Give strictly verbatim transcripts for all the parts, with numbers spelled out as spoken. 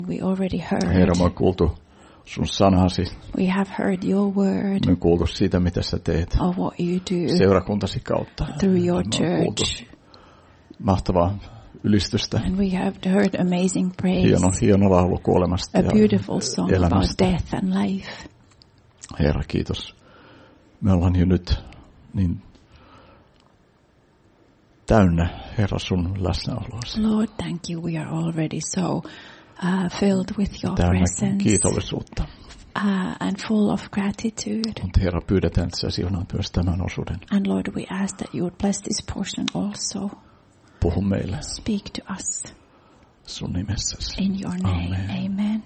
We already heard. Herra, me on kuultu sun sanasi. We have heard your word. Me on kuultu siitä, mitä sä teet. Of what you do. Seurakuntasi kautta. Through your me on kuultu church. Mahtavaa ylistystä. And we have heard amazing praise. Hieno, hieno laulu kuolemasta A ja beautiful song elämästä. about death and life. Herra, kiitos. Me ollaan jo nyt niin täynnä, Herra, sun läsnäoloasi. Lord, thank you. We are already so uh, filled with your täynnä presence. kiitollisuutta. Uh, and full of gratitude. Mutta Herra, pyydetään, että sä siunaat myös tämän osuuden. And Lord, we ask that you would bless this portion also. Puhu meille Speak to us. Sun nimessäsi. In your name. Amen. Amen.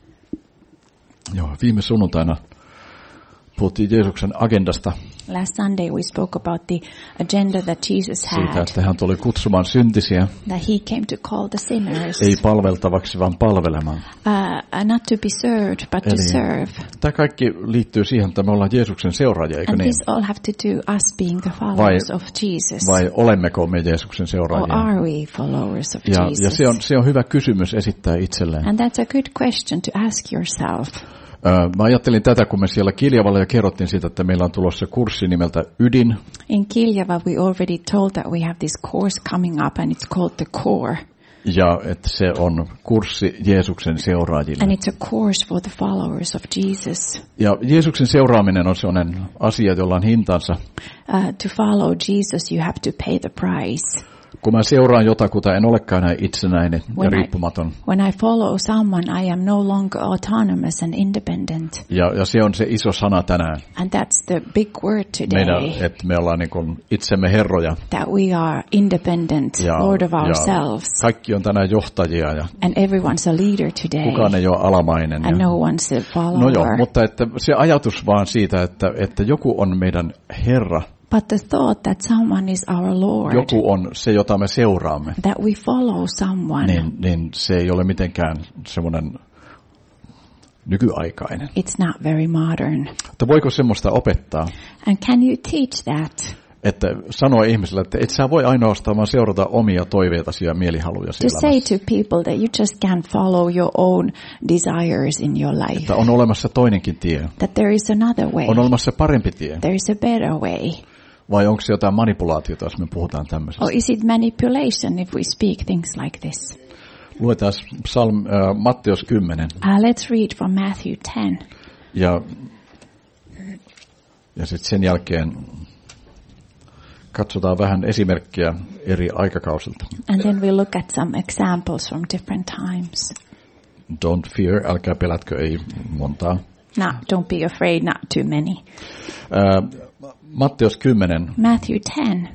Joo, viime sunnuntaina puhuttiin Jeesuksen agendasta. Last Sunday we spoke about the agenda that Jesus Siitä, had. että hän tuli kutsumaan syntisiä. That he came to call the sinners. Ei palveltavaksi, vaan palvelemaan. Uh, not to be served, but to Eli serve. Tämä kaikki liittyy siihen, että me ollaan Jeesuksen seuraajia, eikö And niin? this all have to do us being the followers Vai, of Jesus. vai olemmeko me Jeesuksen Or seuraajia? are we followers of Ja, Jesus? ja se, on, se on hyvä kysymys esittää itselleen. And that's a good question to ask yourself. Mä ajattelin tätä, kun me siellä Kiljavalla jo kerrottiin siitä, että meillä on tulossa kurssi nimeltä Ydin. In Kiljava we already told that we have this course coming up and it's called the Core. Ja että se on kurssi Jeesuksen seuraajille. And it's a course for the followers of Jesus. Ja Jeesuksen seuraaminen on sellainen asia, jolla on hintansa. Uh, to follow Jesus you have to pay the price. Kun mä seuraan jotakuta, en olekaan näin itsenäinen ja When I, riippumaton. when I follow someone, I am no longer autonomous and independent. Ja, ja se on se iso sana tänään. And that's the big word today. Meidän, että me ollaan niin kuin itsemme herroja. That we are independent, Ja, Lord of ja ourselves. kaikki on tänään johtajia ja And everyone's a leader today. kukaan ei ole alamainen. And Ja, no one's a follower. no joo, mutta että se ajatus vaan siitä, että, että joku on meidän Herra. But the thought that someone is our Lord. Joku on se, jota me seuraamme. That we follow someone. Niin, niin se ei ole mitenkään semmoinen nykyaikainen. It's not very modern. Mutta voiko semmoista opettaa? And can you teach that? Että sanoa ihmisille, että et sä voi ainoastaan vaan seurata omia toiveitasi ja mielihaluja To say to people that you just can't follow your own desires in your life. Että on olemassa toinenkin tie. That there is another way. On olemassa parempi tie. There is a better way. Vai onko se jotain manipulaatiota, jos me puhutaan tämmöisestä? Or is it manipulation if we speak things like this? Luetaan Psalm, äh, Matteus kymmenen. Uh, let's read from Matthew ten. Ja, ja sitten sen jälkeen katsotaan vähän esimerkkiä eri aikakausilta. And then we look at some examples from different times. Don't fear, älkää pelätkö, ei montaa. No, don't be afraid, not too many. Äh, Matteus kymmenen, Matthew ten,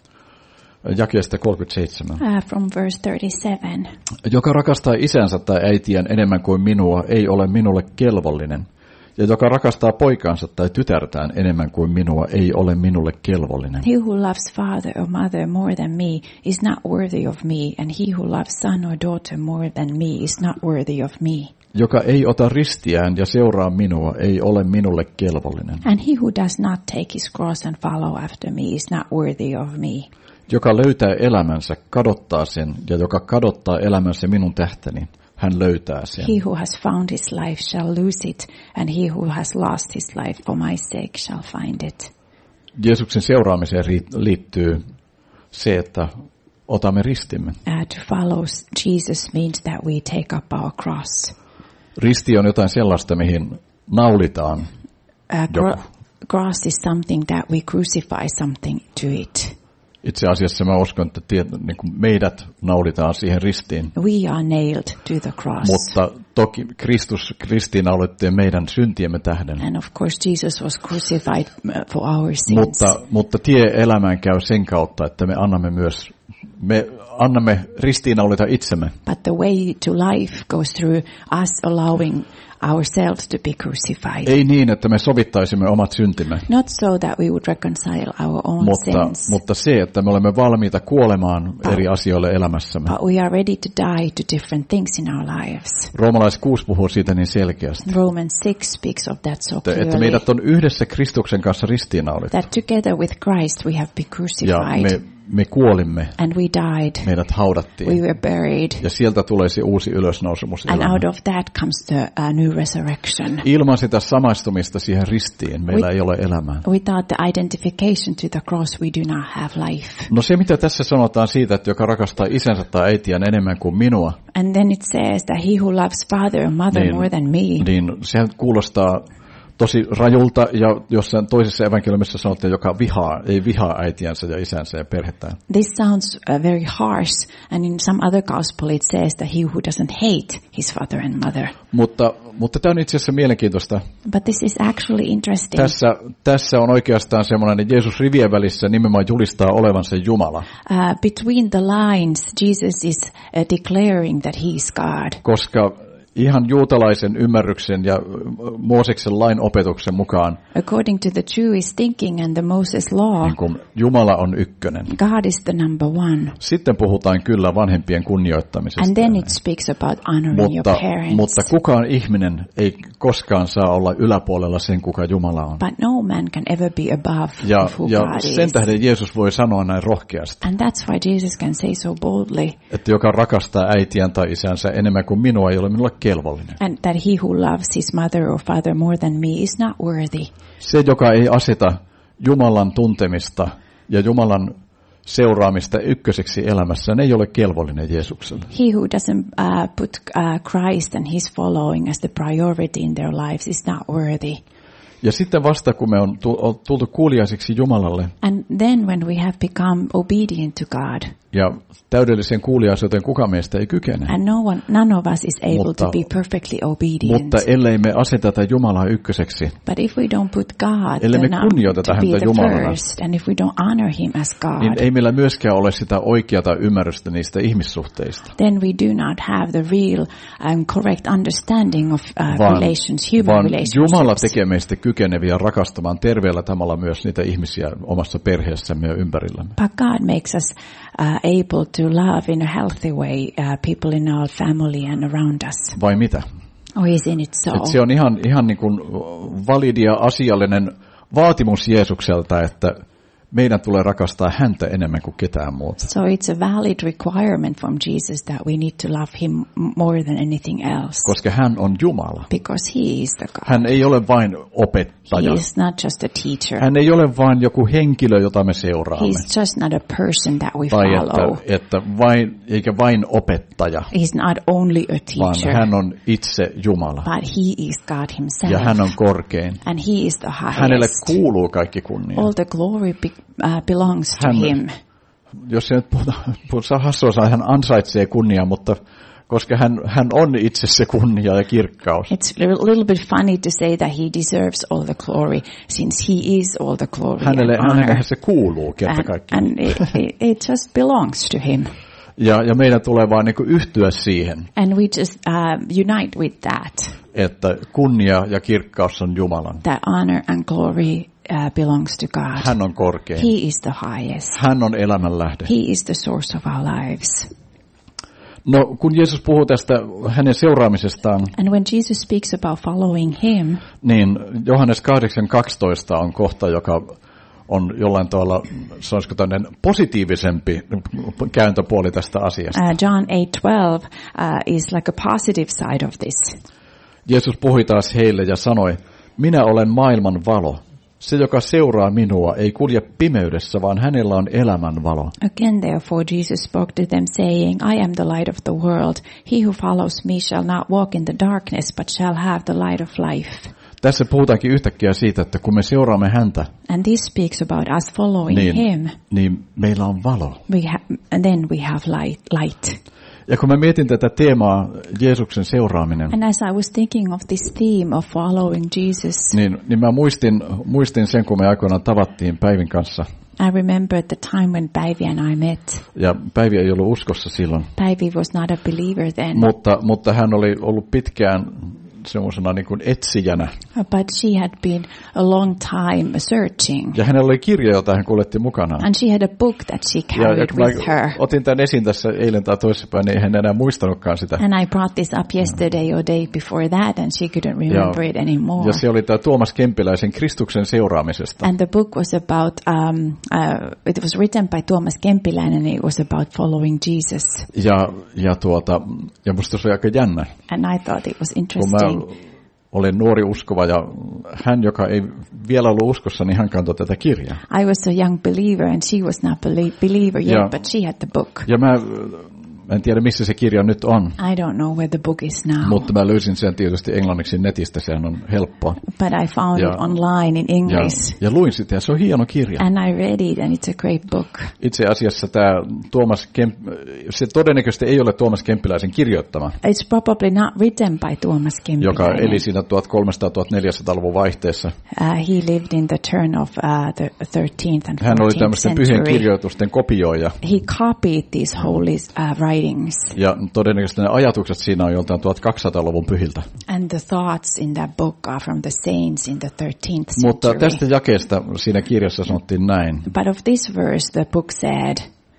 jakeesta kolmekymmentäseitsemän. uh, from verse thirty-seven. Joka rakastaa isänsä tai äitiään enemmän kuin minua, ei ole minulle kelvollinen. Ja joka rakastaa poikaansa tai tytärtään enemmän kuin minua, ei ole minulle kelvollinen. He who loves father or mother more than me is not worthy of me, and he who loves son or daughter more than me is not worthy of me. Joka ei ota ristiään ja seuraa minua, ei ole minulle kelvollinen. And he who does not take his cross and follow after me is not worthy of me. Joka löytää elämänsä, kadottaa sen, ja joka kadottaa elämänsä minun tähtäni, hän löytää sen. He who has found his life shall lose it, and he who has lost his life for my sake shall find it. Jeesuksen seuraamiseen liittyy se, että otamme ristimme. Uh, to follow Jesus means that we take up our cross. Risti on jotain sellaista, mihin naulitaan Uh, gro- cross is something that we crucify something to it. Itse asiassa mä uskon, että tiet, niin kuin meidät naulitaan siihen ristiin. We are nailed to the cross. Mutta toki Kristus ristiinnaulettiin meidän syntiemme tähden. And of course Jesus was crucified for our sins. Mutta, mutta tie elämään käy sen kautta, että me annamme myös, me annamme ristiinnaulita itsemme. But the way to life goes through us allowing ourselves to be crucified. Ei niin, että me sovittaisimme omat syntimme. Not so that we would reconcile our own mutta, sins. mutta se, että me olemme valmiita kuolemaan but, eri asioille elämässämme. But we are ready to die to different things in our lives. Roomalais kuusi puhuu siitä niin selkeästi. Romans six speaks of that so clearly. Että meidät on yhdessä Kristuksen kanssa ristiinnaulittu. That together with Christ we have been crucified. Ja me, me kuolimme, and we died. meidät haudattiin, We were buried. ja sieltä tulee se uusi ylösnousemus And elämä. out of that comes the uh, new resurrection. Ilman sitä samaistumista siihen ristiin meillä We- ei ole elämää. Without the identification to the cross, we do not have life. No se, mitä tässä sanotaan siitä, että joka rakastaa isänsä tai äitiään enemmän kuin minua, And then it says that he who loves father or mother Niin. more than me, niin sehän kuulostaa tosi rajulta, ja jossain toisessa evankeliumissa sanotaan, joka vihaa, ei vihaa äitiänsä ja isänsä ja perhettään. this sounds uh, very harsh. And in some other gospel it says that he who doesn't hate his father and mother. Mutta, mutta tämä on itse asiassa mielenkiintoista. But this is actually interesting. Tässä, tässä on oikeastaan semmoinen, että Jeesus rivien välissä nimenomaan julistaa olevansa Jumala, Uh, between the lines, Jesus is uh, declaring that he is God. koska ihan juutalaisen ymmärryksen ja Mooseksen lain opetuksen mukaan According to the Jewish thinking and the Moses law, niin kun Jumala on ykkönen. God is the number one. Sitten puhutaan kyllä vanhempien kunnioittamisesta. And then it speaks about honoring Mutta, your parents. mutta kukaan ihminen ei koskaan saa olla yläpuolella sen, kuka Jumala on. But no man can ever be above Ja, of who ja God sen is. tähden Jeesus voi sanoa näin rohkeasti, And that's why Jesus can say so boldly, että joka rakastaa äitiään tai isänsä enemmän kuin minua ei ole minulle kelvollinen. and that he who loves his mother or father more than me is not worthy. Se, joka ei aseta Jumalan tuntemista ja Jumalan seuraamista ykköseksi elämässään, ei ole kelvollinen Jeesukselle. He who doesn't uh, put uh, Christ and his following as the priority in their lives is not worthy. Ja sitten vasta kun me on tultu kuuliaisiksi Jumalalle And then when we have become obedient to God, ja täydelliseen kuuliaisuuteen kuka meistä ei kykene. and no one, none of us is able Mutta- to be perfectly obedient. Mutta ellei me aseteta Jumalaa ykköseksi, But if we don't put God Ellei me the num- kunnioiteta to be häntä the Jumalana, first, and if we don't honor him as God, niin ei meillä myöskään ole sitä oikeata ymmärrystä niistä ihmissuhteista. then we do not have the real and correct understanding of uh, Vaan, relations, human vaan relationships. Jumala tekee meistä kykeneviä rakastamaan terveellä tavalla myös niitä ihmisiä omassa perheessämme ja ympärillämme. But God makes us uh, able to love in a healthy way uh, people in our family and around us. Vai mitä? Or isn't it so? Et se on ihan, ihan niin kuin validi ja asiallinen vaatimus Jeesukselta, että meidän tulee rakastaa häntä enemmän kuin ketään muuta. So it's a valid requirement from Jesus that we need to love him m- more than anything else. Koska hän on Jumala. Because he is the God. Hän ei ole vain opettaja. He is not just a teacher. Hän ei ole vain joku henkilö, jota me seuraamme. He's just not a person that we Tai follow. että, että vain, eikä vain opettaja, He's not only a vaan teacher, hän on itse Jumala. but he is God himself. Ja hän on korkein. And he is the Hänelle highest. kuuluu kaikki kunnia. All the glory be, uh, belongs to Hän- him. Jos se nyt puhuta, puhuta hassua saa, hän ansaitsee kunniaa, mutta koska hän, hän on itse se kunnia ja kirkkaus. It's a little bit funny to say that he deserves all the glory, since he is all the glory Hänelle, and honor. hänelle se kuuluu kerta And, kaikkiaan. and it, it, it just belongs to him. Ja, ja meidän tulee vaan niin kuin yhtyä siihen, And we just uh, unite with that, että kunnia ja kirkkaus on Jumalan. that honor and glory uh, belongs to God. Hän on korkein. He is the highest. Hän on elämän lähde. He is the source of our lives. No, kun Jeesus puhuu tästä hänen seuraamisestaan, And when Jesus speaks about following him, niin Johannes kahdeksan kaksitoista on kohta, joka on jollain tavalla, sanoisiko tämmöinen positiivisempi kääntöpuoli tästä asiasta. uh, John eight twelve uh, is like a positive side of this. Jeesus puhui taas heille ja sanoi, minä olen maailman valo. Se, joka seuraa minua, ei kulje pimeydessä, vaan hänellä on elämän valo. Again, therefore, Jesus spoke to them, saying, I am the light of the world. He who follows me shall not walk in the darkness, but shall have the light of life. Tässä puhutaankin yhtäkkiä siitä, että kun me seuraamme häntä, And this speaks about us following niin, him. niin meillä on valo. We ha- and then we have light. light. Ja kun mä mietin tätä teemaa, Jeesuksen seuraaminen, And as I was thinking of this theme of following Jesus, niin, niin mä muistin, muistin sen, kun me aikoinaan tavattiin Päivin kanssa. I remember the time when Päivi and I met. Ja Päivi ei ollut uskossa silloin, Päivi was not a believer then, mutta, mutta hän oli ollut pitkään semmoisena niin kuin etsijänä. But she had been a long time searching. Ja hänellä oli kirja, jota hän kuljetti mukanaan. And she had a book that she carried ja, ja with her. Otin tämän esiin tässä eilen tai toissapäin, niin hän enää muistanutkaan sitä. And I brought this up yesterday or day before that, and she couldn't remember ja, it anymore. Ja se oli tämä Tuomas Kempiläisen Kristuksen seuraamisesta. And the book was about, um, uh, it was written by Tuomas Kempiläinen, and it was about following Jesus. Ja, ja, tuota, ja musta se oli aika jännä. And I thought it was interesting. Kun mä olin nuori uskova ja hän, joka ei vielä ollut uskossa, niin hän kantoi tätä kirjaa. I was a young believer and she was not a believer yet, ja, but she had the book. Ja mä en tiedä, missä se kirja nyt on. I don't know where the book is now. Mutta mä löysin sen tietysti englanniksi netistä, sehän on helppoa. But I found ja, it online in English. Ja, ja luin sitä, ja se on hieno kirja. And I read it, and it's a great book. Itse asiassa tämä Tuomas Kemp, se todennäköisesti ei ole Tuomas Kempiläisen kirjoittama. It's probably not written by Tuomas Kempiläinen. Joka eli siinä tuhatkolmesataa–tuhatneljäsataa-luvun vaihteessa. Uh, he lived in the turn of uh, the thirteenth and fourteenth Hän oli tämmöisten pyhien kirjoitusten kopioija. He copied these holy uh, writings. Ja todennäköisesti ne ajatukset siinä on joltain tuhatkaksisataaluvun pyhiltä. And the thoughts in that book are from the saints in the thirteenth century. Mutta tästä jakeesta siinä kirjassa sanottiin näin. But of this verse the book said,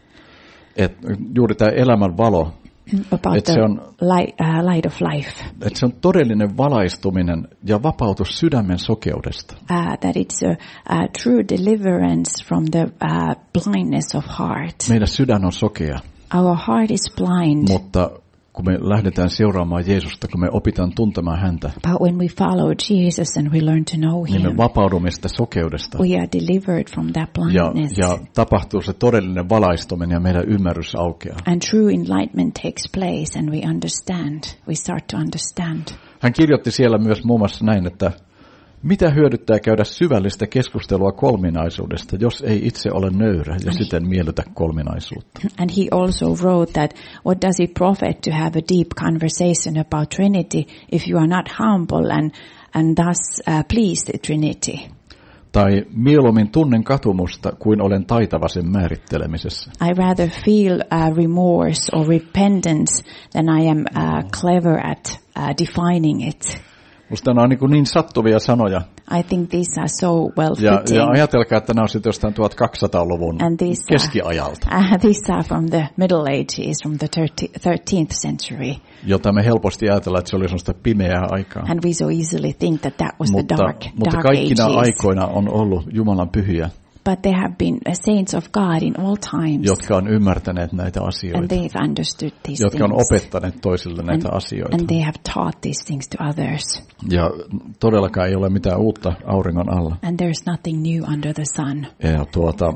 että juuri tämä elämän valo, about the on, light, uh, light of life. Että se on todellinen valaistuminen ja vapautus sydämen sokeudesta. Uh, that it's a, a true deliverance from the uh, blindness of heart. Meidän sydän on sokea. Our heart is blind. Mutta kun me lähdetään seuraamaan Jeesusta, kun me opitaan tuntemaan häntä, but when we follow Jesus and we learn to know him, niin me vapaudumme sitä sokeudesta. We are delivered from that blindness. Ja, ja tapahtuu se todellinen valaistuminen ja meidän ymmärrys aukeaa. And true enlightenment takes place and we understand. We start to understand. Hän kirjoitti siellä myös muun muassa näin, että mitä hyödyttää käydä syvällistä keskustelua kolminaisuudesta, jos ei itse ole nöyrä ja siten miellytä kolminaisuutta. And he also wrote that what does it profit to have a deep conversation about Trinity if you are not humble and, and thus uh, please the Trinity. Tai mieluummin tunnen katumusta kuin olen taitava sen määrittelemisessä. I rather feel uh, remorse or repentance than I am uh, clever at uh, defining it. Musta nämä on niin, niin sattuvia sanoja. I think these are so well ja, fitting. ja ajatelkaa, että nämä on sitten jostain tuhatkaksisataaluvun keskiajalta. Uh, these are from the Middle Ages, from the thirteenth century. Jota me helposti ajatellaan, että se oli sellaista pimeää aikaa. And we so easily think that that was mutta, the dark, mutta dark kaikkina ages. aikoina on ollut Jumalan pyhiä. But there have been saints of God in all times. Jotka on ymmärtäneet näitä asioita. And they've understood these jotka on things. opettaneet toisille näitä and, asioita. And they have taught these things to others. Ja todellakaan ei ole mitään uutta auringon alla. And there's nothing new under the sun. Ja tuota,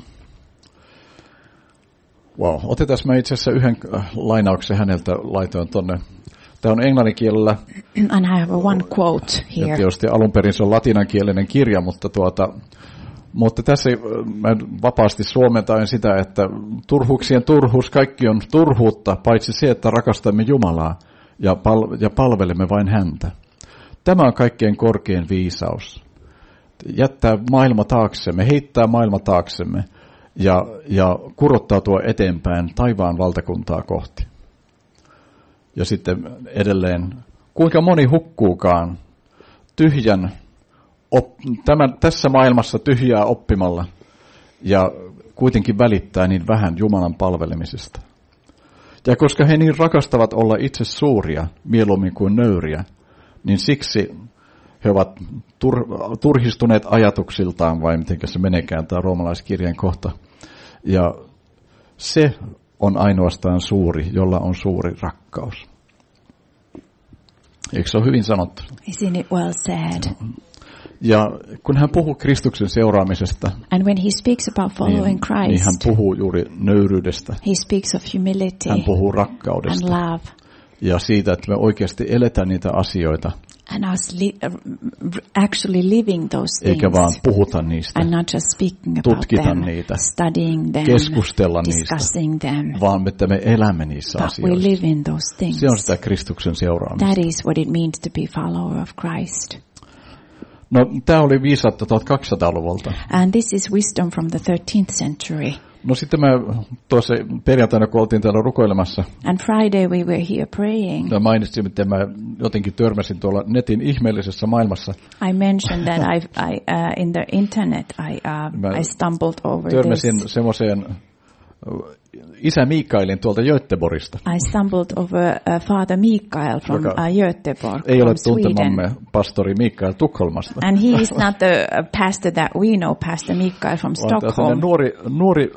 wow, otetaan mä itse asiassa yhden lainauksen häneltä, laitoin tonne. Tämä on englanninkielellä. And I have one quote here. Ja tietysti alun perin se on latinankielinen kirja, mutta tuota, Mutta tässä mä vapaasti suomentain sitä, että turhuuksien turhuus, kaikki on turhuutta, paitsi se, että rakastamme Jumalaa ja, pal- ja palvelemme vain häntä. Tämä on kaikkein korkein viisaus. Jättää maailma taaksemme, heittää maailma taaksemme ja, ja kurottautua eteenpäin taivaan valtakuntaa kohti. Ja sitten edelleen, kuinka moni hukkuukaan tyhjän Op, tämän, tässä maailmassa tyhjää oppimalla ja kuitenkin välittää niin vähän Jumalan palvelemisesta. Ja koska he niin rakastavat olla itse suuria mieluummin kuin nöyriä, niin siksi he ovat tur, turhistuneet ajatuksiltaan, vai miten se menekään, tämä roomalaiskirjan kohta. Ja se on ainoastaan suuri, jolla on suuri rakkaus. Eikö se ole hyvin sanottu? Isn't it well said? Ja kun hän puhuu Kristuksen seuraamisesta, and when he speaks about following niin, Christ, niin hän puhuu juuri nöyryydestä. He speaks of humility. Hän puhuu rakkaudesta. And love. Ja siitä, että me oikeasti eletään niitä asioita. And us li- actually living those things. Eikä vaan puhuta niistä. And not just speaking about tutkita them, niitä. Studying them. Keskustella discussing niistä. Them. Vaan että me elämme niissä But asioissa. we live in those things. Se on sitä Kristuksen seuraamista. That is what it means to be follower of Christ. No, tämä oli viisautta tuhatkaksisataaluvulta. And this is wisdom from the thirteenth century. No sitten mä tuossa perjantaina, kun oltiin täällä rukoilemassa, And Friday we were here praying. ja mainitsin, miten mä jotenkin törmäsin tuolla netin ihmeellisessä maailmassa. I mentioned that I, I uh, in the internet I uh, I stumbled over Törmäsin this. semmoiseen isä Mikaelin tuolta Göteborgista. I stumbled over uh, Father Mikael from Joka uh, Göteborg, ei ole from Sweden. tuntemamme pastori Mikael Tukholmasta. And he is not the uh, pastor that we know, Pastor Mikael from Stockholm. Nuori, nuori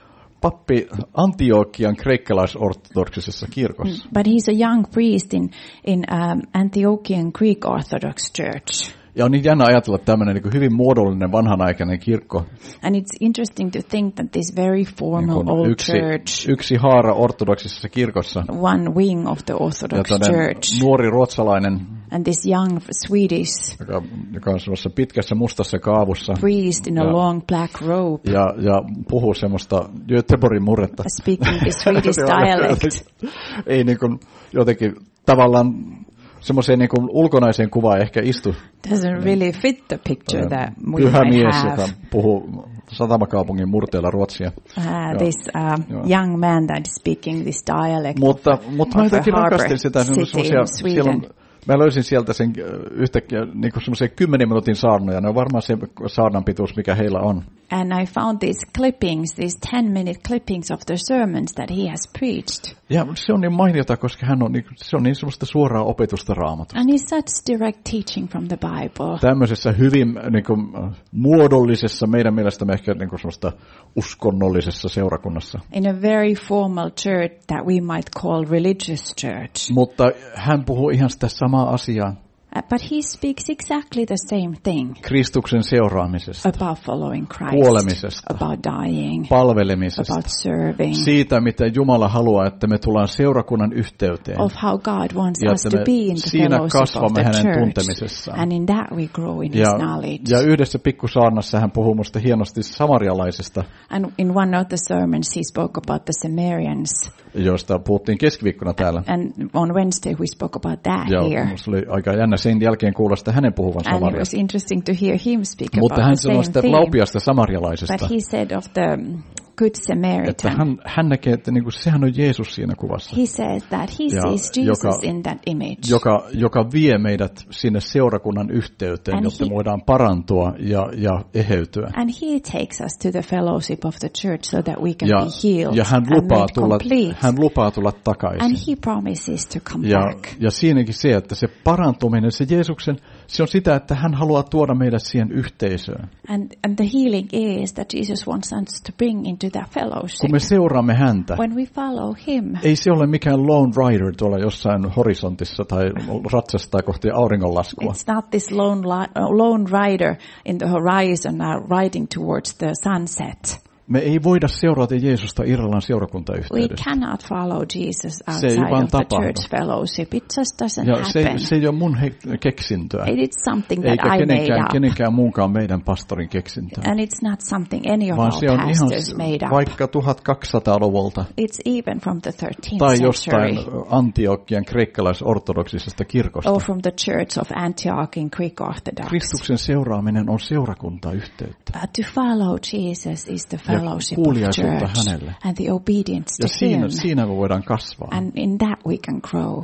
pappi Antiokian kreikkalaisortodoksisessa kirkossa. But he's a young priest in, in um, Antiochian Greek Orthodox Church. Ja on niin jännä ajatella tämmöinen niin kuin hyvin muodollinen vanhanaikainen kirkko. And it's interesting to think that this very formal niin old yksi, church, yksi haara ortodoksisessa kirkossa. one wing of the Orthodox Church, nuori ruotsalainen, and this young Swedish joka, joka on semmoisessa pitkässä mustassa kaavussa. priest in a ja, long black robe, ja, ja puhuu semmoista Göteborgin murretta. speaking the Swedish dialect. Ei niin kuin jotenkin tavallaan semmoiseen niin kuin ulkonaiseen kuvaan ehkä istu. Doesn't really fit the picture that we Pyhä might mies, have. joka puhuu satamakaupungin murteella ruotsia. Uh, this uh, young man that is speaking this dialect Mutta, mutta mä of a jotenkin harbor rakastin sitä. city in Siellä on, mä löysin sieltä sen yhtäkkiä niin kuin semmoisia kymmenen minuutin saarnoja. Ne on varmaan se saarnan pituus, mikä heillä on. And I found these clippings, these ten minute clippings of the sermons that he has preached. Ja se on niin mainiota, koska hän on niin, se on niin semmoista suoraa opetusta Raamatusta. And it's such direct teaching from the Bible. Tämmöisessä hyvin niin kuin, muodollisessa, meidän mielestämme ehkä niin kuin semmoista uskonnollisessa seurakunnassa. In a very formal church that we might call religious church. Mutta hän puhuu ihan sitä samaa asiaa. Uh, but he speaks exactly the same thing. Kristuksen seuraamisesta, About following Christ. kuolemisesta, about dying. palvelemisesta, About serving. siitä, miten Jumala haluaa, että me tullaan seurakunnan yhteyteen. Of how God wants ja us to be in the siinä fellowship of kasvamme the hänen church. tuntemisessaan. And in that we grow in Ja, his knowledge. ja yhdessä pikkusaarnassa hän puhuu musta hienosti samarialaisesta, And in one of the sermons he spoke about the Samaritans. josta puhuttiin keskiviikkona täällä. And on Wednesday we spoke about that Ja here. se oli aika jännä sen jälkeen kuulla sitä hänen puhuvan And it was Samariasta. interesting to hear him speak Mutta about hän the sanoi same sitä thing. laupiasta samarialaisesta, But he said of the Good että Samaritan. hän, hän näkee, että niinku, sehän on Jeesus siinä kuvassa. He says that he Ja sees Jesus joka- in that image. Joka, joka vie meidät sinne seurakunnan yhteyteen, And jotta he- voidaan parantua ja, ja eheytyä. And he takes us to the fellowship of the church so that we can Ja, be healed ja hän, and lupaa made tulla, complete. hän lupaa tulla takaisin. And he promises to come Ja, back. ja siinäkin se, että se parantuminen, se Jeesuksen, se on sitä, että hän haluaa tuoda meidät siihen yhteisöön. And, and the healing is that Jesus wants us to bring into that fellowship. Kun me seuraamme häntä, When we follow him, ei se ole mikään lone rider tuolla jossain horisontissa tai ratsastaa kohti auringonlaskua. it's not this lone, li- uh, lone rider in the horizon uh, riding towards the sunset. Me ei voida seurata Jeesusta Irlannin We seurakuntayhteydessä. cannot follow Jesus Se ei outside vaan of the tapahdu. church fellowship. It just doesn't Ja se, happen. se ei ole mun he- keksintöä. It is something that Eikä I made kenenkään, up. kenenkään muunkaan meidän pastorin keksintöä. And it's not something any of Vaan our se on ihan pastors made up. vaikka tuhatkaksisataaluvulta It's even from the thirteenth tai century. jostain Antiokian kreikkalaisortodoksisesta kirkosta. Or from the church of Antioch in Greek Orthodox. Kristuksen seuraaminen on seurakuntayhteyttä. But to follow Jesus is the fellowship of kuuliaisuutta church hänelle. and the obedience Ja to siinä, him. siinä me voidaan kasvaa. And in that we can grow.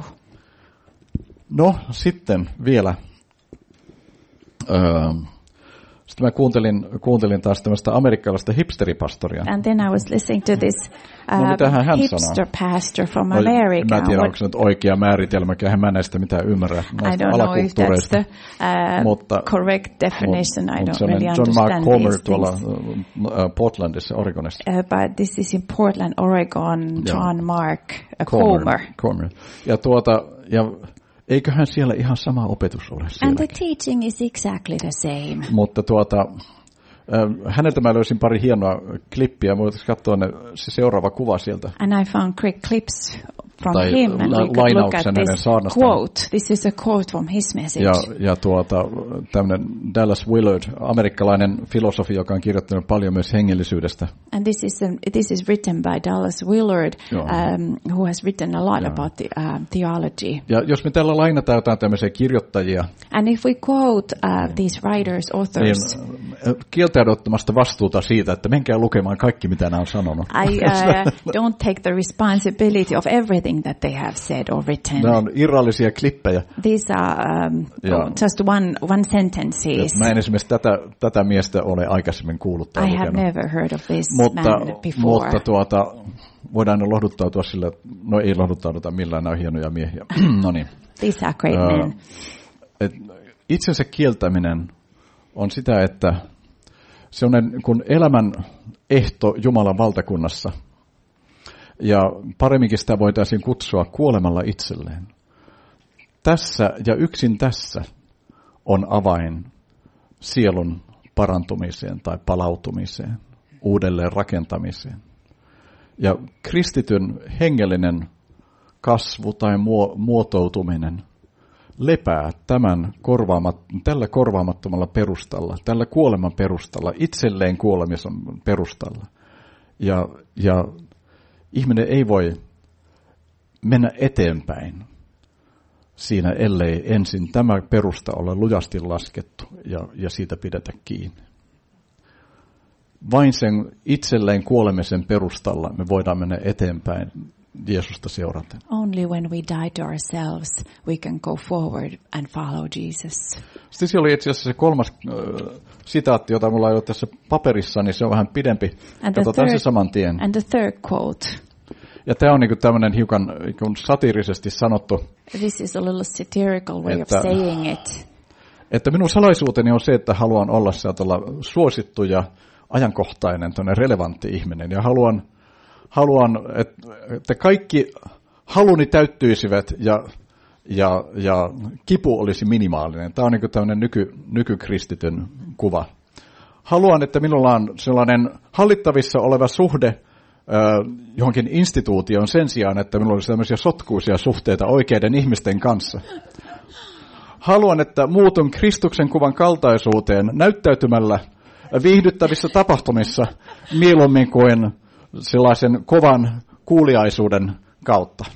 No sitten vielä. Öö, sitten mä kuuntelin, kuuntelin taas tämmöistä amerikkalaista hipsteripastoria. And then I was listening to this No, uh, mitähän hän hipster sanoo? pastor from No, America. mä en tiedä, What- onko se nyt oikea määritelmä, eihän mä näistä mitään ymmärrä. I Näistä don't know if that's alakulttuureista. the uh, Mutta- correct definition. I Mut don't se on really John understand Mark Comer these tuolla things. uh, Portlandissa, Oregonissa. Uh, but this is in Portland, Oregon, John Mark uh, Comer. Comer. Ja tuota, ja eiköhän siellä ihan sama opetus ole And the sielläkin. teaching is exactly the same. Mutta tuota, äh, häneltä mä löysin pari hienoa klippiä. Voitaisiin katsoa ne, se seuraava kuva sieltä. And I found quick clips from tai him, and la- we could look at lainauksen hänen this saarnastaan. quote. This is a quote from his message. Ja, ja tuota, tämmöinen Dallas Willard, amerikkalainen filosofi, joka on kirjoittanut paljon myös hengellisyydestä. And this is um, this is written by Dallas Willard, um, who has written a lot Joo. about the, uh, theology. Ja jos me tällä lainataan jotain tämmöisiä kirjoittajia, And if we quote uh, these writers, authors, niin kieltäydottomasta vastuuta siitä, että menkää lukemaan kaikki, mitä nämä on sanonut. I uh, don't take the responsibility of everything that they have said or written. Nämä on irrallisia klippejä. These are um, Yeah. just one one sentences. Mä en esimerkiksi tätä, tätä miestä ole aikaisemmin kuullut tai I have lukenut. never heard of this Mutta, man before. mutta tuota, voidaan lohduttautua sillä, no ei lohduttauduta millään, nämä on hienoja miehiä. No niin. These are great Ö, men. et itsensä kieltäminen on sitä, että se on kun elämän ehto Jumalan valtakunnassa. Ja paremminkin sitä voitaisiin kutsua kuolemalla itselleen. Tässä ja yksin tässä on avain sielun parantumiseen tai palautumiseen, uudelleen rakentamiseen. Ja kristityn hengellinen kasvu tai muotoutuminen lepää tämän korvaamat, tällä korvaamattomalla perustalla, tällä kuoleman perustalla, itselleen kuolemisen perustalla. Ja, ja ihminen ei voi mennä eteenpäin siinä, ellei ensin tämä perusta ole lujasti laskettu ja, ja siitä pidetä kiinni. Vain sen itselleen kuolemisen perustalla me voidaan mennä eteenpäin Jeesusta seuraten. Only when we die to ourselves we can go forward and follow Jesus. Sitten se oli itse asiassa se kolmas äh, sitaatti, jota mulla ei ole tässä paperissa, niin se on vähän pidempi. Katsotaan se saman tien. And the third quote. Ja tämä on niinku tämmöinen hiukan niin satiirisesti sanottu. This is a little satirical way että, of saying it. Että minun salaisuuteni on se, että haluan olla sieltä suosittu ja ajankohtainen, relevantti ihminen. Ja haluan, haluan että kaikki haluni täyttyisivät ja, ja, ja kipu olisi minimaalinen. Tämä on niin kuin tämmöinen nyky, nykykristityn kuva. Haluan, että minulla on sellainen hallittavissa oleva suhde äh, johonkin instituutioon sen sijaan, että minulla olisi tämmöisiä sotkuisia suhteita oikeiden ihmisten kanssa. Haluan, että muutun Kristuksen kuvan kaltaisuuteen näyttäytymällä viihdyttävissä tapahtumissa mieluummin kuin sellaisen kovan kuuliaisuuden kautta.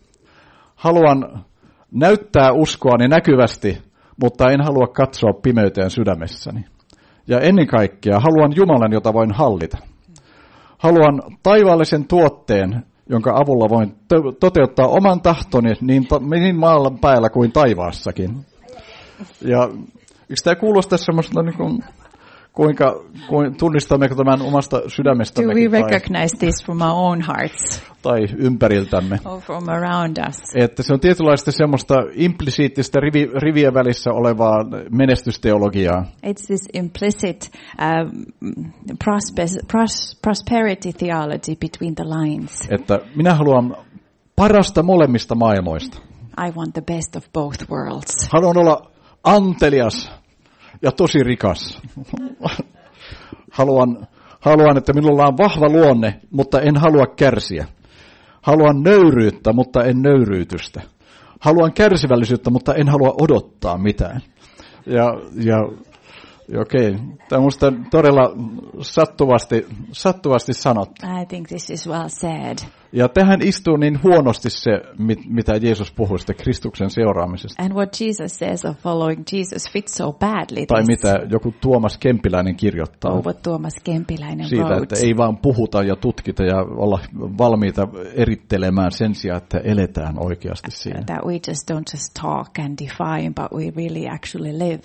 Haluan näyttää uskoani näkyvästi, mutta en halua katsoa pimeyteen sydämessäni. Ja ennen kaikkea haluan Jumalan, jota voin hallita. Haluan taivaallisen tuotteen, jonka avulla voin to- toteuttaa oman tahtoni niin, ta- niin maan päällä kuin taivaassakin. Ja eikö tämä kuulostaa semmoista niin kuin, kuinka, kuinka tunnistammeko tämän omasta sydämestämme? Do we recognize this from our own hearts? Tai ympäriltämme. Or from around us? Että se on tietynlaista semmoista implisiittistä rivi, rivien välissä olevaa menestysteologiaa. It's this implicit um, prosper, pros, prosperity theology between the lines. Että minä haluan parasta molemmista maailmoista. I want the best of both worlds. Haluan olla antelias ja tosi rikas. Haluan, haluan, että minulla on vahva luonne, mutta en halua kärsiä. Haluan nöyryyttä, mutta en nöyryytystä. Haluan kärsivällisyyttä, mutta en halua odottaa mitään. Ja, ja okei, okay. Tämä on minusta todella sattuvasti, sattuvasti sanottu. I think this is well said. Ja tähän istuu niin huonosti se, mitä Jeesus puhui sitä Kristuksen seuraamisesta. And what Jesus says of following Jesus fits so badly. Tai mitä joku Tuomas Kempiläinen kirjoittaa. Oh, what Tuomas Kempiläinen siitä, wrote. että ei vaan puhuta ja tutkita ja olla valmiita erittelemään sen sijaan, että eletään oikeasti siinä. That we just don't just talk and define, but we really actually live.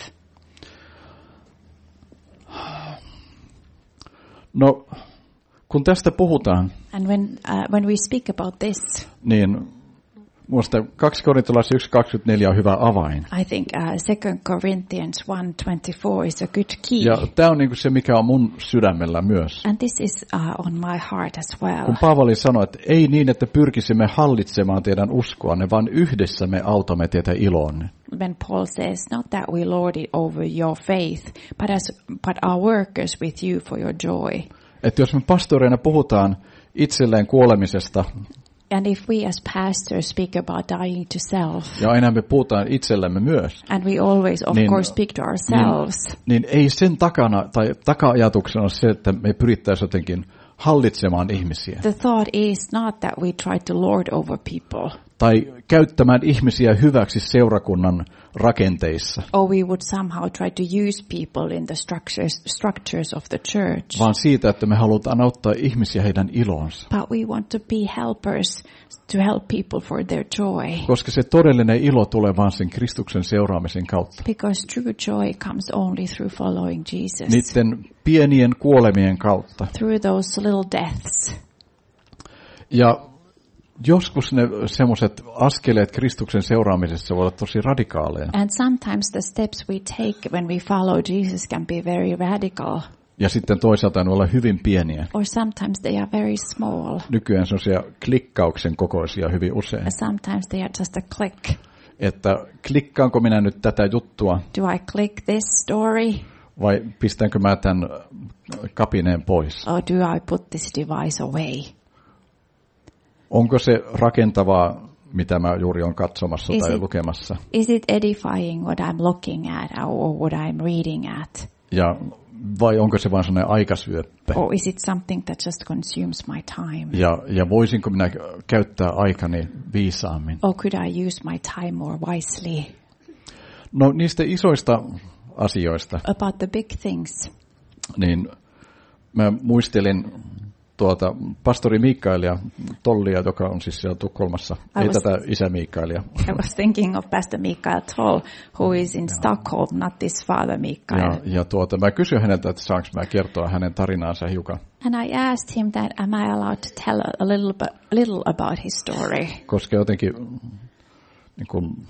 No, kun tästä puhutaan, and when, uh, when we speak about this, niin minusta kaksi Korintolaiset yksi kaksikymmentäneljä on hyvä avain. I think uh, Second Corinthians one twenty-four is a good key. Ja tämä on niinku se, mikä on mun sydämellä myös. And this is uh, on my heart as well. Kun Paavali sanoi, että ei niin, että pyrkisimme hallitsemaan teidän uskoanne, vaan yhdessä me autamme teitä iloonne. When Paul says, not that we lord it over your faith, but as but our workers with you for your joy. Että jos me pastoreina puhutaan itselleen kuolemisesta And if we as pastors speak about dying to self, ja aina me puhutaan itsellemme myös, and we always of niin, course speak to ourselves, niin, niin ei sen takana tai taka-ajatuksena ole se, että me pyrittäisiin jotenkin hallitsemaan ihmisiä. The thought is not that we try to lord over people. Tai käyttämään ihmisiä hyväksi seurakunnan rakenteissa. Or we would somehow try to use people in the structures structures of the church. Vaan siitä, että me halutaan auttaa ihmisiä heidän ilonsa. But we want to be helpers to help people for their joy. Koska se todellinen ilo tulee vain sen Kristuksen seuraamisen kautta. Because true joy comes only through following Jesus. Niiden pienien kuolemien kautta. Through those little deaths. Ja joskus ne semmoiset askeleet Kristuksen seuraamisessa voivat olla tosi radikaaleja. And sometimes the steps we take when we follow Jesus can be very radical. Ja sitten toisaalta ne olla hyvin pieniä. Or sometimes they are very small. Nykyään semmoisia klikkauksen kokoisia hyvin usein. And sometimes they are just a click. Että klikkaanko minä nyt tätä juttua? Do I click this story? Vai pistänkö mä tämän kapineen pois? Or do I put this device away? Onko se rakentavaa, mitä mä juuri olen katsomassa Is tai it, lukemassa? Is it edifying what I'm looking at or what I'm reading at? Ja vai onko se vain sellainen aikasyöppö? Or is it something that just consumes my time? Ja, ja voisinko minä käyttää aikani viisaammin? Or could I use my time more wisely? No niistä isoista asioista. About the big things. Niin mä muistelin tuota pastori Mikaelia Tollia, joka on siis siellä Tukholmassa. I Ei was, tätä isä Mikaelia. I was thinking of Pastor Mikael Toll, who is in Stockholm, not this father Mikael. Ja, ja tuota, mä kysyin häneltä, että saanko mä kertoa hänen tarinaansa hiukan. And I asked him that, am I allowed to tell a little, a little about his story? Koska jotenkin, niin kun,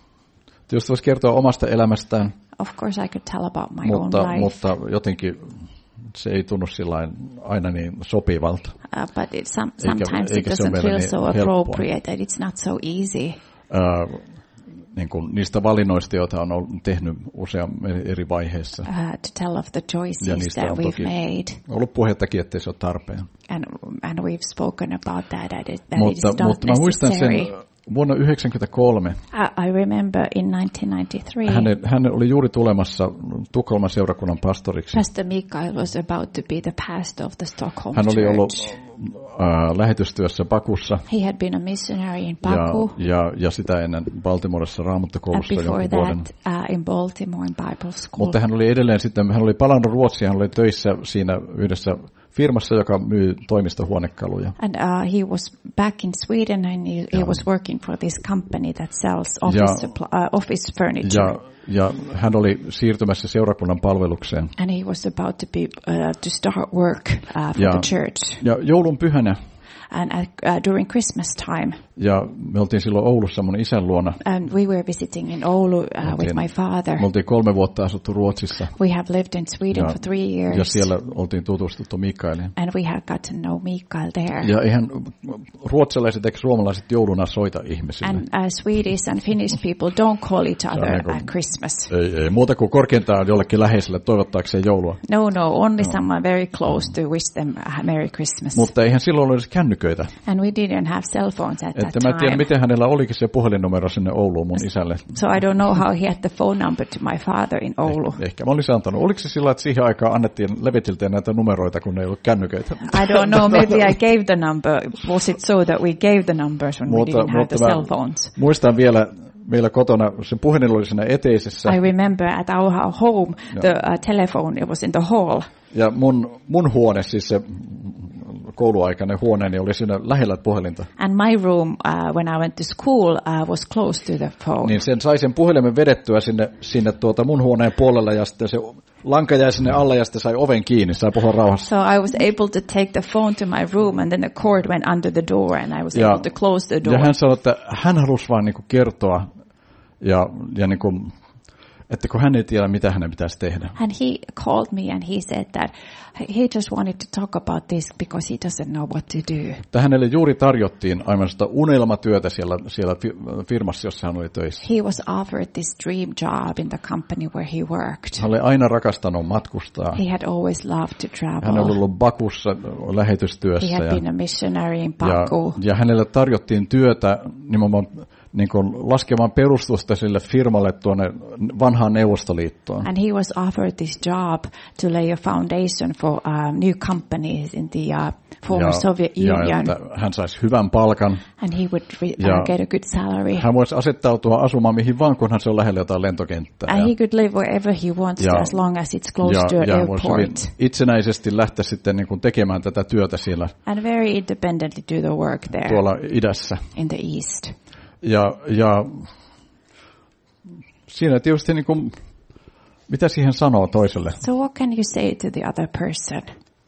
jos voisi kertoa omasta elämästään. Of course I could tell about my mutta, own life. Mutta jotenkin se ei tunnu sillain aina niin sopivalta. Uh, but it, some, sometimes eikä, it doesn't feel so appropriate and it's not so easy. Uh, niin kuin niistä valinnoista, joita on ollut, tehnyt usean eri vaiheissa. Uh, to tell of the choices that we've made. Ollut puhettakin, ettei se ole tarpeen. And, and we've spoken about that, that it, that mutta, it is not mutta mä muistan sen vuonna yhdeksänkymmentäkolme. I, I remember in nineteen ninety-three. Hän, hän oli juuri tulemassa Tukholman seurakunnan pastoriksi. Pastor Mikael was about to be the pastor of the Stockholm Hän oli church. ollut uh, lähetystyössä Bakussa. He had been a missionary in Baku. Ja, ja, ja sitä ennen Baltimoressa Raamattokoulussa jonkun vuoden. Uh, in Baltimore in Bible school. Mutta hän oli edelleen sitten, hän oli palannut Ruotsiin, hän oli töissä siinä yhdessä firmassa, joka myy toimistohuonekaluja. And uh, he was back in Sweden and he, he was working for this company that sells office, ja, supply, uh, office furniture. Ja, ja hän oli siirtymässä seurakunnan palvelukseen. And he was about to be uh, to start work uh, for ja, the church. Ja joulun pyhänä. And uh, uh, during Christmas time. Ja me oltiin silloin Oulussa mun isän luona. And we were visiting in Oulu uh, oltiin, with my father. Me oltiin kolme vuotta asuttu Ruotsissa. We have lived in Sweden ja, for three years. Ja siellä oltiin tutustuttu Mikaeliin. And we had got to know Mikael there. Ja eihän ruotsalaiset eikä suomalaiset jouluna soita ihmisille. And uh, Swedish and Finnish people don't call each other niin at Christmas. Ei, ei muuta kuin korkeintaan jollekin läheiselle toivottaakseen joulua. No, no, only no. someone very close to wish them a Merry Christmas. Mutta eihän silloin olisi kännyköitä. And we didn't have cell phones at että that time. Mä en tiedä, miten hänellä olikin se puhelinnumero sinne Ouluun mun isälle. So I don't know how he had the phone number to my father in Oulu. Eh, ehkä mä olisin antanut. Oliko se sillä, että siihen aikaan annettiin, levitiltiin näitä numeroita, kun ei ollut kännyköitä? I don't know, maybe I gave the number. Was it so that we gave the numbers when mutta, we didn't have the cell phones? Muistan vielä, meillä kotona, se puhelin oli siinä eteisessä. I remember at our home, ja. the uh, telephone, it was in the hall. Ja mun, mun huone, siis se kouluaikainen huoneeni oli siinä lähellä puhelinta. And my room, uh, when I went to school, uh, was close to the phone. Niin sen sai sen puhelimen vedettyä sinne, sinne tuota mun huoneen puolella ja sitten se lanka jäi sinne alle ja sitten sai oven kiinni, sai puhua rauhassa. So I was able to take the phone to my room and then the cord went under the door and I was ja, able to close the door. Ja hän sanoi, että hän halusi vaan niinku kertoa ja, ja niinku, että kun hän ei tiedä, mitä hänen pitäisi tehdä. And he called me and he said that he just wanted to talk about this because he doesn't know what to do. Että hänelle juuri tarjottiin aivan sitä unelmatyötä siellä, siellä firmassa, jossa hän oli töissä. He was offered this dream job in the company where he worked. Hän oli aina rakastanut matkustaa. He had always loved to travel. Hän oli ollut Bakussa lähetystyössä. He had ja, been a missionary in Baku. Ja, ja hänelle tarjottiin työtä nimenomaan niin kuin laskemaan perustusta sille firmalle tuonne vanhaan Neuvostoliittoon. And he was offered this job to lay a foundation for uh, new companies in the uh, former ja, Soviet Union. Ja että hän saisi hyvän palkan. And he would re- uh, get a good salary. Hän voisi asettautua asumaan mihin vaan, kunhan se on lähellä jotain lentokenttää. And ja, he could live wherever he wants ja, as long as it's close ja, to an ja airport. Itsenäisesti lähteä sitten niin kuin tekemään tätä työtä siellä. And very independently do the work there. Tuolla idässä. In the east. Ja, ja siinä tietysti niin kuin, mitä siihen sanoo toiselle? So what can you say to the other person?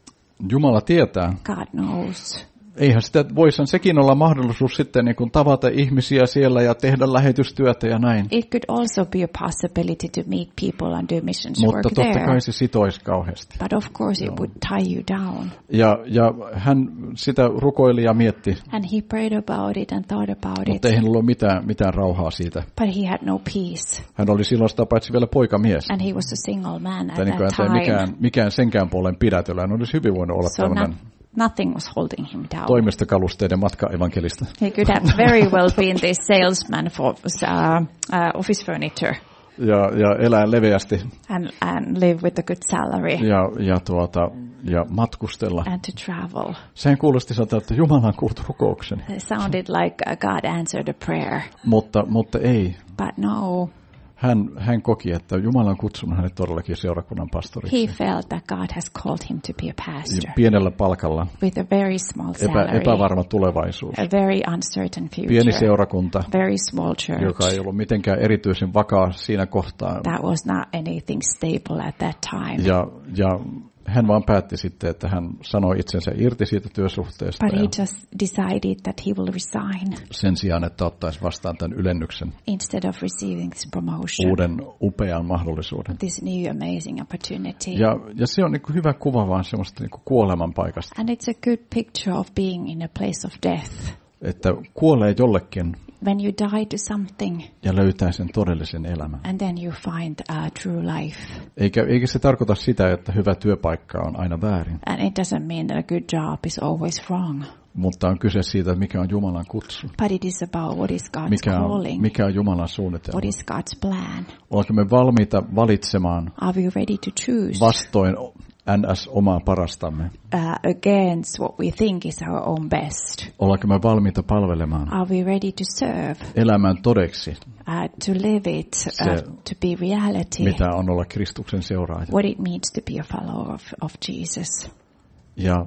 Jumala tietää. God knows. Eihän sitä voisihan sekin olla mahdollisuus sitten niin kuin tavata ihmisiä siellä ja tehdä lähetystyötä ja näin. It could also be a possibility to meet people and do missions Mutta work totta there. kai se sitoisi kauheasti. But of course it would tie you down. Ja, ja hän sitä rukoili ja mietti. And he prayed about it and thought about it. Mutta ei hänellä ollut mitään, mitään rauhaa siitä. But he had no peace. Hän oli silloin sitä paitsi vielä poikamies. And he was a single man at niin that time. Mikään, mikään senkään puolen pidätöllä. Hän olisi hyvin voinut olla so tämmöinen nothing was holding him down. Toimistokalusteiden matka-evankelista. He could have very well been this salesman for uh, uh, office furniture. Ja, ja elää leveästi. And, and live with a good salary. Ja, ja, tuota, ja matkustella. And to travel. Sehän kuulosti sieltä, että Jumala on kuullut rukouksen. It sounded like God answered a prayer. Mutta, mutta ei. But no. Hän, hän koki, että Jumala on kutsunut hänet todellakin seurakunnan pastoriksi. He felt that God has called him to be a pastor. Pienellä palkalla. With a very small salary. Epä, epävarma tulevaisuus. A very uncertain future. Pieni seurakunta. Very small church. Joka ei ollut mitenkään erityisen vakaa siinä kohtaa. That was not anything stable at that time. Ja, ja hän vaan päätti sitten, että hän sanoi itsensä irti siitä työsuhteesta. But he just decided that he will resign. Sen sijaan, että ottaisi vastaan tämän ylennyksen. Instead of receiving this promotion. Uuden upean mahdollisuuden. This new amazing opportunity. Ja, ja se on niin kuin hyvä kuva vaan semmoista niin kuin kuoleman paikasta. And it's a good picture of being in a place of death. Että kuolee jollekin. When you die to something. Ja löytää sen todellisen elämän. And then you find a true life. Eikä, eikä se tarkoita sitä, että hyvä työpaikka on aina väärin. And it doesn't mean that a good job is always wrong. Mutta on kyse siitä, mikä on Jumalan kutsu. But it is about what is God's mikä on, calling. mikä on Jumalan suunnitelma. What is God's plan. Ollaanko me valmiita valitsemaan Are we ready to choose? vastoin N S omaa parastamme? Uh, against what we think is our own best. Ollaanko me valmiita palvelemaan? Are we ready to serve? Elämään todeksi. Uh, to live it, uh, Se, to be reality. Mitä on olla Kristuksen seuraaja. What it means to be a follower of, of Jesus. Ja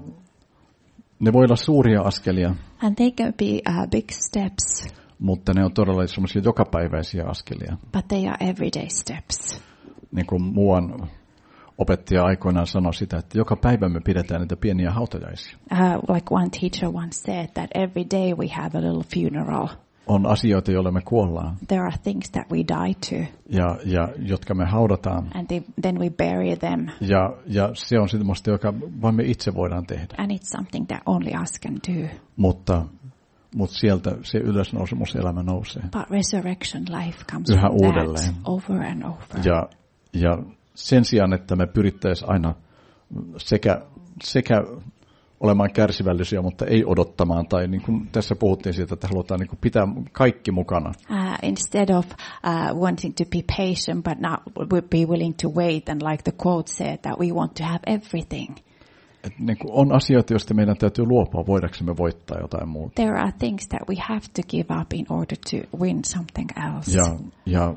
ne voi olla suuria askelia. And they can be uh, big steps. Mutta ne on todella semmoisia jokapäiväisiä askelia. But they are everyday steps. Niin kuin muuan opettaja aikoinaan sanoi sitä, että joka päivä me pidetään niitä pieniä hautajaisia. Uh, like one teacher once said that every day we have a little funeral. On asioita, joille me kuollaan. There are things that we die to. Ja, ja jotka me haudataan. And they, then we bury them. Ja, ja se on semmoista, joka vain me itse voidaan tehdä. And it's something that only us can do. Mutta, mutta sieltä se ylösnousemuselämä nousee. But resurrection life comes yhä from uudelleen. that over and over. Ja, ja sen sijaan, että me pyrittäisiin aina sekä, sekä olemaan kärsivällisiä, mutta ei odottamaan. Tai niin kuin tässä puhuttiin siitä, että halutaan niin kuin pitää kaikki mukana. Uh, instead of uh, wanting to be patient but not be willing to wait, and like the quote said, that we want to have everything. Et niin kuin on asioita, joista meidän täytyy luopua, voidaksemme voittaa jotain muuta. There are things that we have to give up in order to win something else. Ja, ja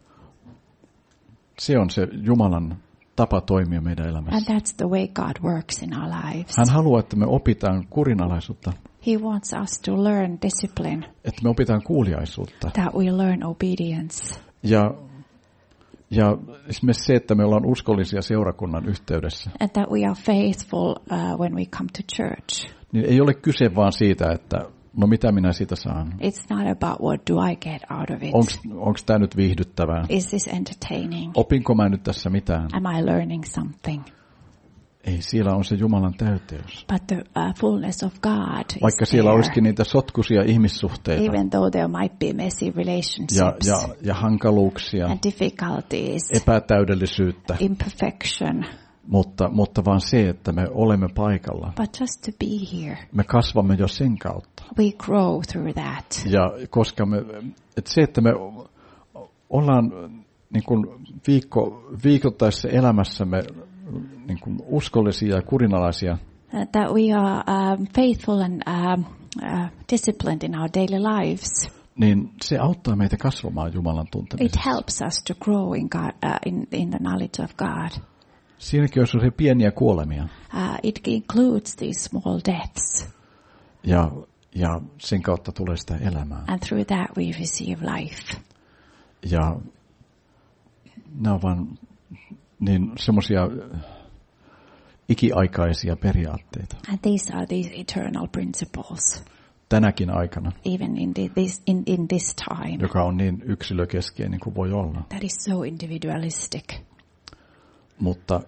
se on se Jumalan tapa toimia meidän elämässä. And that's the way God works in our lives. Hän haluaa, että me opitaan kurinalaisuutta. He wants us to learn discipline. Että me opitaan kuuliaisuutta. That we learn obedience. Ja, ja esimerkiksi se, että me ollaan uskollisia seurakunnan yhteydessä. And that we are faithful uh, when we come to church. Niin ei ole kyse vaan siitä, että No mitä minä siitä saan? It's not about what do I get out of it. Onko tämä nyt viihdyttävää? Is this entertaining? Opinko mä nyt tässä mitään? Am I learning something? Ei, siellä on se Jumalan täyteys. But the uh, fullness of God is Vaikka siellä there. olisikin niitä sotkuisia ihmissuhteita. Even though there might be messy relationships. Ja, ja, ja hankaluuksia. And difficulties. Epätäydellisyyttä. Imperfection. Mutta, mutta vaan se, että me olemme paikalla. But just to be here. Me kasvamme jo sen kautta. We grow through that. Ja koska me, että se, että me ollaan niin kuin viikko, viikoittaisessa elämässämme niin kuin uskollisia ja kurinalaisia. Uh, that we are um, faithful and um, uh, disciplined in our daily lives. Niin se auttaa meitä kasvamaan Jumalan tuntemisessa. It helps us to grow in, God, uh, in, in the knowledge of God. Siinäkin on se pieniä kuolemia. Uh, it includes these small deaths. Ja, ja sen kautta tulee sitä elämää. And through that we receive life. Ja nämä on vaan niin semmoisia ikiaikaisia periaatteita. And these are these eternal principles. Tänäkin aikana. Even in the, this in, in this time. Joka on niin yksilökeskeinen kuin voi olla. That is so individualistic. Mutta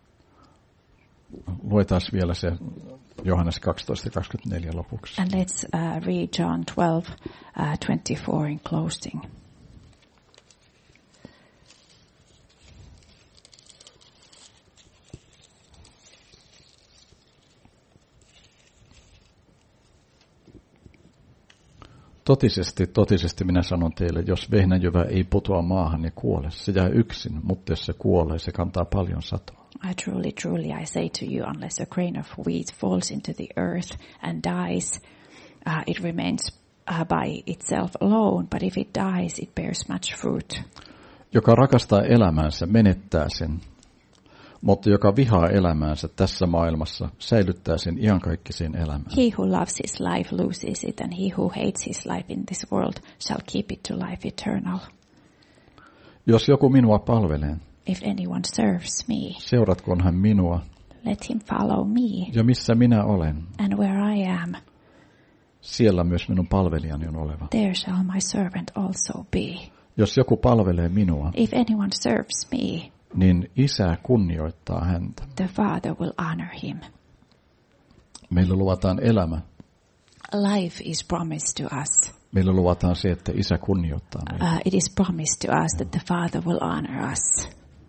luetaan vielä se Johannes kaksitoista kaksikymmentäneljä lopuksi. And let's uh, read John twelve twenty-four in closing. Totisesti, totisesti minä sanon teille, jos vehnäjyvä ei putoa maahan ja kuole, se jää yksin, mutta jos se kuolee, se kantaa paljon satoa. I truly, truly, I say to you, unless a grain of wheat falls into the earth and dies, uh, it remains uh, by itself alone, but if it dies, it bears much fruit. Joka rakastaa elämäänsä, menettää sen, mutta joka vihaa elämäänsä tässä maailmassa, säilyttää sen iankaikkiseen elämään. He who loves his life loses it, and he who hates his life in this world shall keep it to life eternal. Jos joku minua palvelee, if anyone serves me, seuratkoon hän minua, let him follow me, ja missä minä olen, and where I am, siellä myös minun palvelijani on oleva. there shall my servant also be. Jos joku palvelee minua, If anyone serves me, niin Isä kunnioittaa häntä. the Father will honor him. Meille luvataan elämä. Life is promised to us. Meille luvataan se, että Isä kunnioittaa meitä. Uh, it is promised to us that the Father will honor us.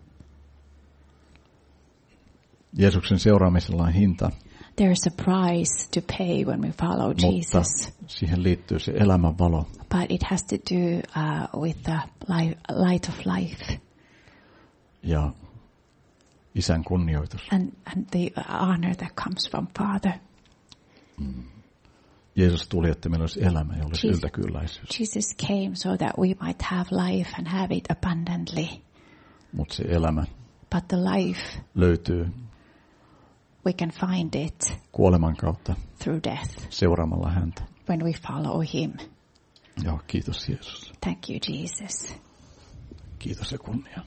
Jeesuksen seuraamisella on hinta, There is a price to pay when we follow mutta Jesus, siihen liittyy se elämän valo. but it has to do uh, with the life, light of life Ja Isän kunnioitus. and, and the honor that comes from Father. Mm. Jeesus tuli, että meillä olisi elämä ja olisi Jesus- yltäkylläisyys. Jesus came so that we might have life and have it abundantly, Mutta se elämä but the life, löytyy we can find it kuoleman kautta through death seuraamalla häntä. when we follow him. Joo, kiitos Jeesus. Thank you, Jesus. Kiitos ja kunnia.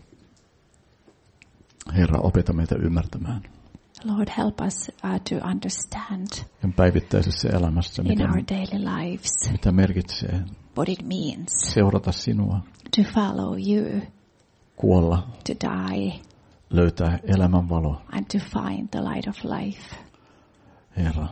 Herra, opeta meitä ymmärtämään. Lord, help us uh, to understand Ja päivittäisessä elämässä, in mitä, our daily lives mitä merkitsee what it means seurata sinua, to follow you, kuolla, to die, löytää elämän valo. and to find the light of life. Herra,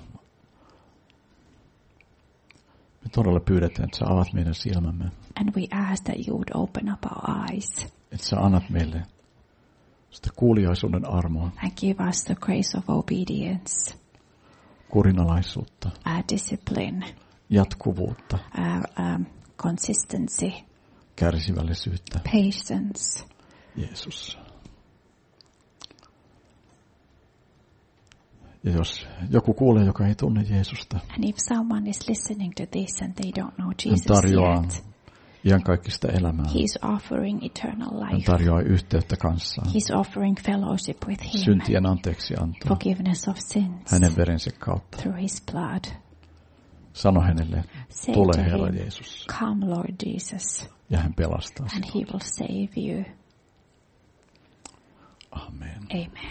me todella pyydetään, että sä avaat meidän silmämme, And we ask that you would open up our eyes että sä annat meille sitä kuuliaisuuden armoa, and give us the grace of obedience, kurinalaisuutta, uh, discipline, jatkuvuutta, uh, um, consistency, kärsivällisyyttä. patience. Jeesus. Ja jos joku kuulee, joka ei tunne Jeesusta, And if someone is listening to this and they don't know hän Jesus tarjoaa yet, iankaikkista elämää. he's offering eternal Hän life. tarjoaa yhteyttä kanssaan, He's offering fellowship with him, syntien anteeksiantoa forgiveness of sins hänen verensä kautta. through his blood. Sano hänelle, Say tule to Herra him, Jeesus, come Lord Jesus, ja hän pelastaa and sinut. he will save you. Amen. Amen.